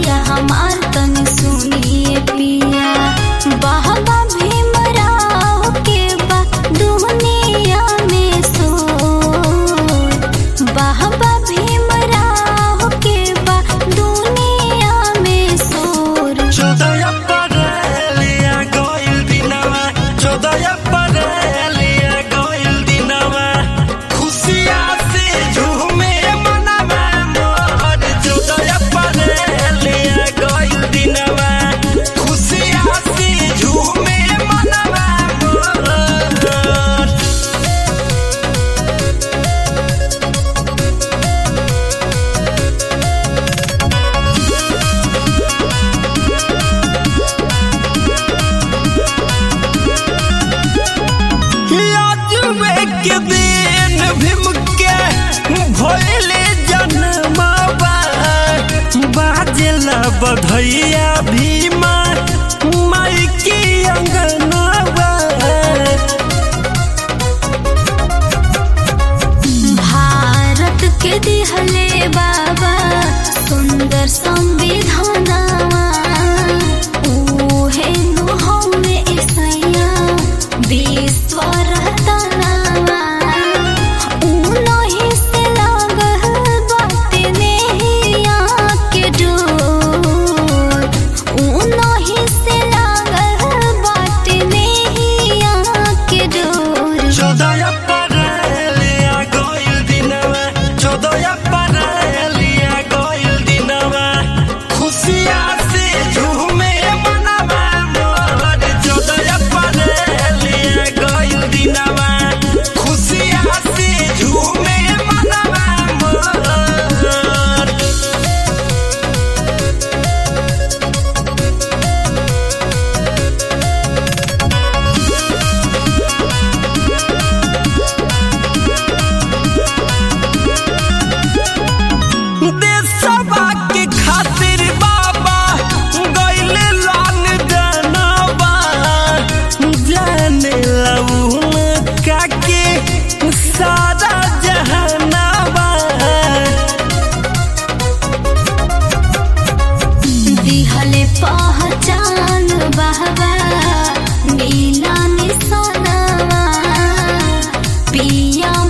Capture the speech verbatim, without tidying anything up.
बतिया हमार तनी सुनिए पिया। बाबा भीमराव के बा दुनिया में सोर, बाबा भीमराव के बा दुनिया में सोर। चौदह अप्रैल आ गइल दिनवा, चौदह अप्रैल आ गइल दिनवा, खुशिया से झूमे मनवा मोर। चौदह अप्रैल आ गइल दिनवा, खुशिया से झूमे मनवा मोर। यादवे के दिन भीम के भइले जन्मवा, बाजेला बधैया भीमा माई की अंगनवा। भारत के दिहले बाबा सुंदर संविधानवा, उहे नु हमें ईसैया विश्व रतनवा। उनही से लागल बाटे नेहिया के डोर, उनही से लागल बाटे नेहिया के डोर। चौदह अप्रैल आ गइल दिनवा, चौदह अप्रैल आ गइल दिनवा, खुशिया से झूमे मनवा मोर। चौदह अप्रैल आ गइल दिनवा, खुशिया से झूमे मनवा मोर। देशवा के खातिर बाबा गइले लान जनवा, जाने लउन काके सारा जहानवा। दिहले पहचान बाबा नीला निशानवा, पिया